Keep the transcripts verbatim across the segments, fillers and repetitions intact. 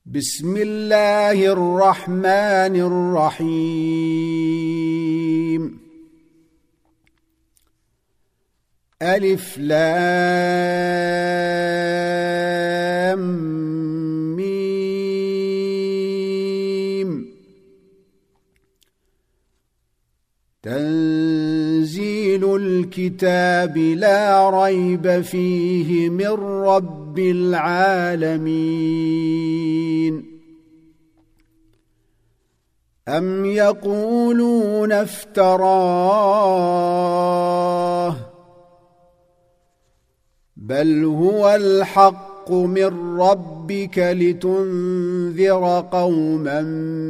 بسم الله الرحمن الرحيم. ألف لام ميم. تنزيل الكتاب لا ريب فيه من رب العالمين. أم يقولون افتراه بل هو الحق من ربك لتنذر قوما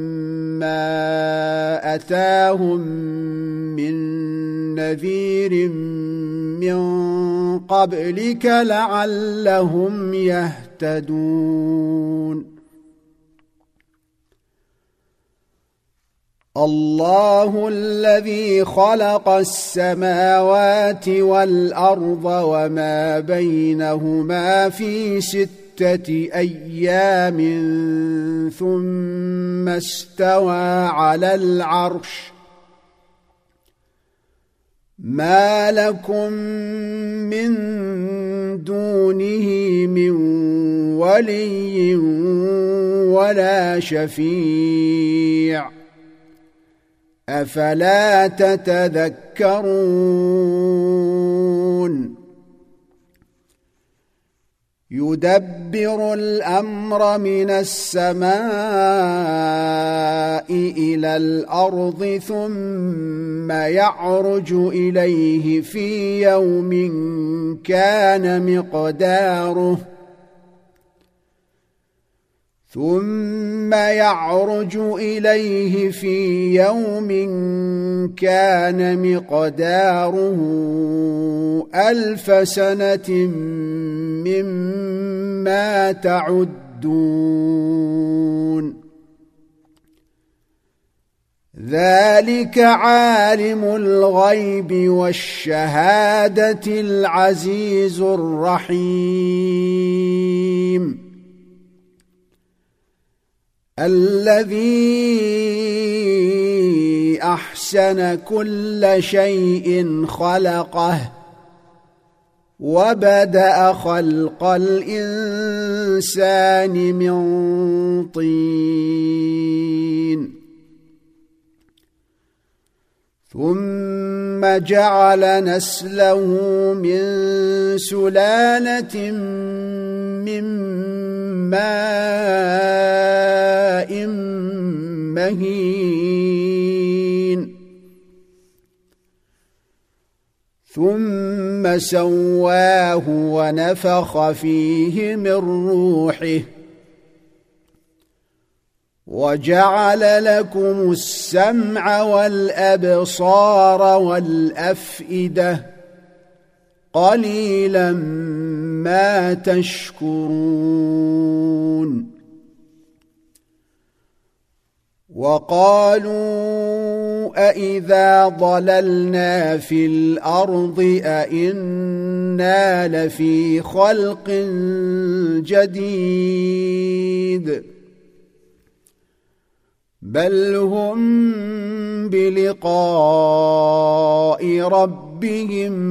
ما أتاهم من نذير من قبلك لعلهم يهتدون. الله الذي خلق السماوات والأرض وما بينهما في ستة أيام ثم استوى على العرش. ما لكم من دونه من ولي ولا شفيع أفلا تتذكرون. يدبر الأمر من السماء إلى الأرض ثم يعرج إليه في يوم كان مقداره ثم يعرج إليه في يوم كان مقداره ألف سنة مما تعدون. ذلك عالم الغيب والشهادة العزيز الرحيم. الذي أحسن كل شيء خلقه وبدأ خلق الإنسان من طين ثم جعل نسله من سلالة من ماء مهين ثم سواه ونفخ فيه من روحه وجعل لكم السمع والأبصار والأفئدة قليلا ما تشكرون. وقالوا أإذا ضللنا في الأرض أإنا لفي خلق جديد بل هم بلقاء ربهم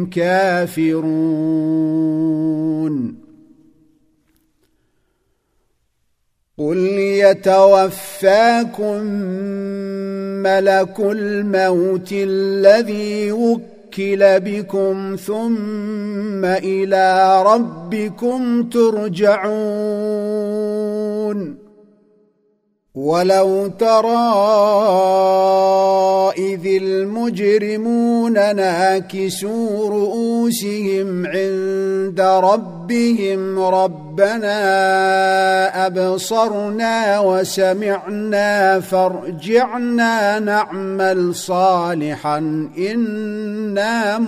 كافرون. قل يتوفاكم ملك الموت الذي وكل بكم ثم إلى ربكم ترجعون. ولو ترى إذ المجرمون ناكسوا رؤوسهم عند ربهم ربنا أبصرنا وسمعنا فارجعنا نعمل صالحا إنا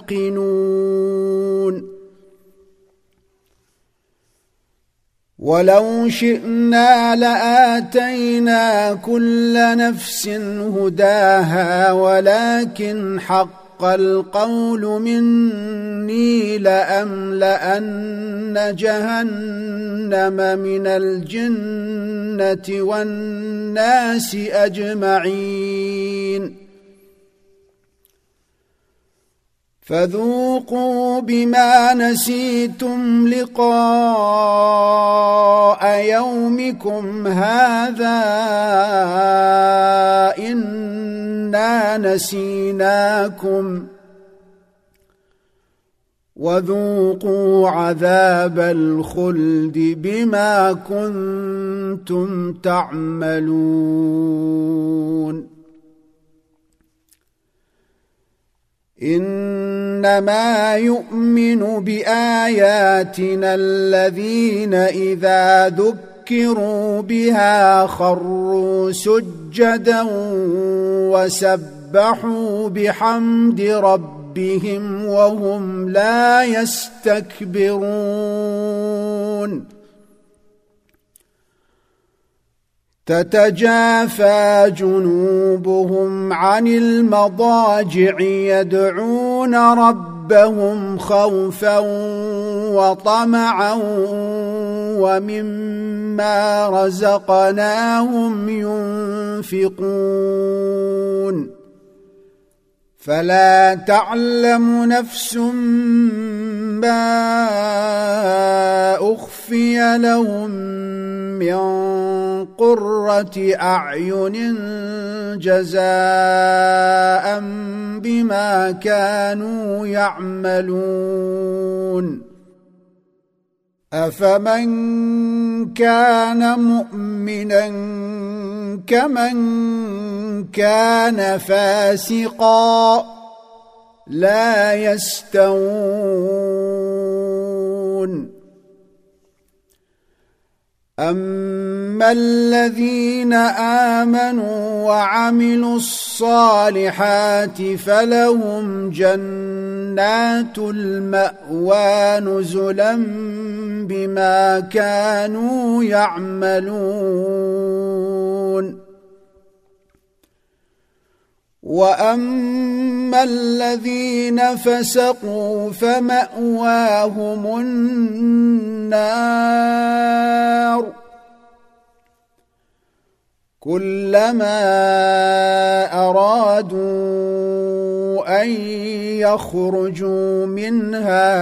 موقنون. ولو شئنا لآتينا كل نفس هداها ولكن حق حق القول مني لأملأن جهنم من الجنة والناس أجمعين فذوقوا بما نسيتم لقاء يومكم هذا إنا نسيناكم وذوقوا عذاب الخلد بما كنتم تعملون إنما يؤمن بآياتنا الذين إذا ذكروا بها خروا سجدا وسبحوا بحمد ربهم وهم لا يستكبرون تتجافى جنوبهم عن المضاجع يدعون ربهم خوفا وطمعا ومما رزقناهم ينفقون فلا تعلم نفس ما أخفي لهم من قرة أعين جزاء بما كانوا يعملون أفمن كان مؤمنا كمن كان فاسقا لا يستوون أما الذين آمنوا وعملوا الصالحات فلهم جنات المأوى نزلا بما كانوا يعملون وأما الذين فسقوا فمأواهم النار كلما أرادوا أن يخرجوا منها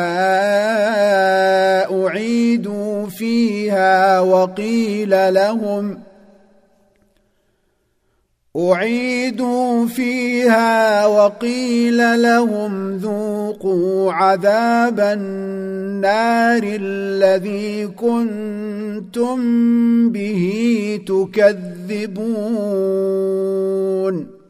أعيدوا فيها وقيل لهم أعيدوا فيها وقيل لهم ذوقوا عذاب النار الذي كنتم به تكذبون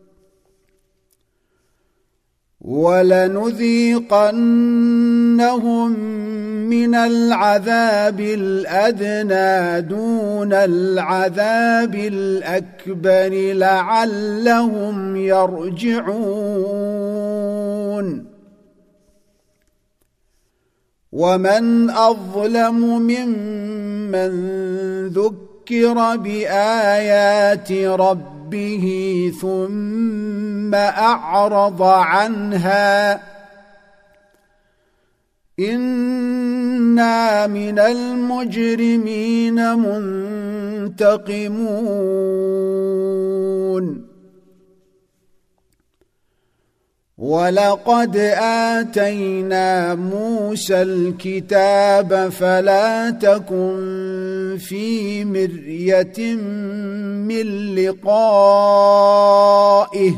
ولنذيقنهم من العذاب الأدنى دون العذاب الأكبر لعلهم يرجعون ومن أظلم ممن ذكر بآيات ربه به ثم أعرض عنها إنا من المجرمين منتقمون ولقد آتينا موسى الكتاب فلا تكن في مرية من لقائه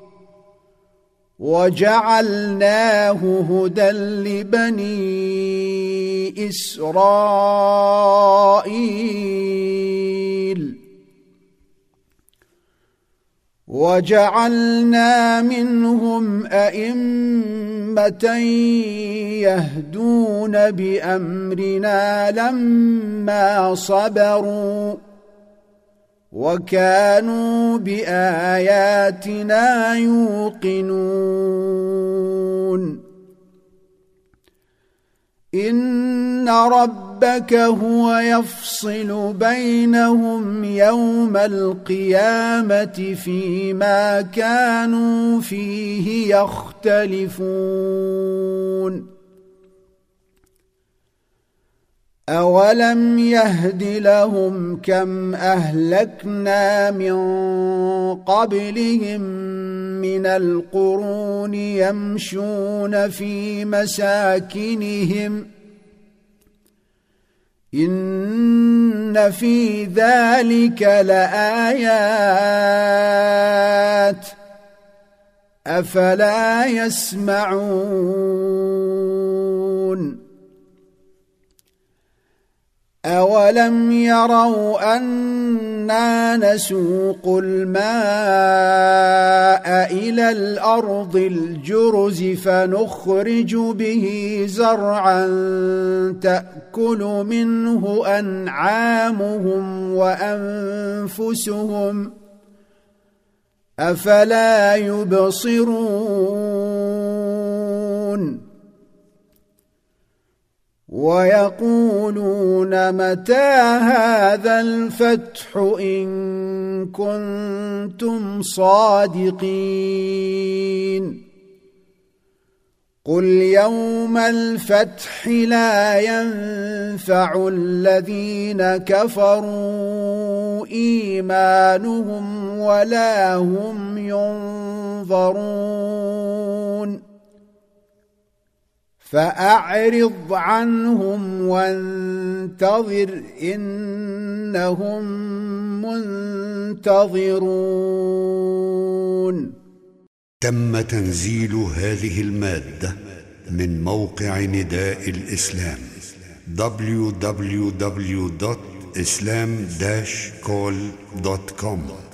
وجعلناه هدى لبني إسرائيل وجعلنا منهم أئمة يهدون بأمرنا لما صبروا وكانوا بآياتنا يوقنون إن رب ربك هو يفصل بينهم يوم القيامة فيما كانوا فيه يختلفون أولم يهد لهم كم أهلكنا من قبلهم من القرون يمشون في مساكنهم إن في ذلك لآيات أفلا يسمعون أولم يروا أنا نسوق الماء إلى الأرض الجرز فنخرج به زرعا تأكل منه أنعامهم وأنفسهم أفلا يبصرون ويقولون متى هذا الفتح إن كنتم صادقين قل يوم الفتح لا ينفع الذين كفروا إيمانهم ولا هم ينظرون فأعرض عنهم وانتظر إنهم منتظرون. تم تنزيل هذه المادة من موقع نداء الإسلام دبليو دبليو دبليو دوت إسلام داش كول دوت كوم.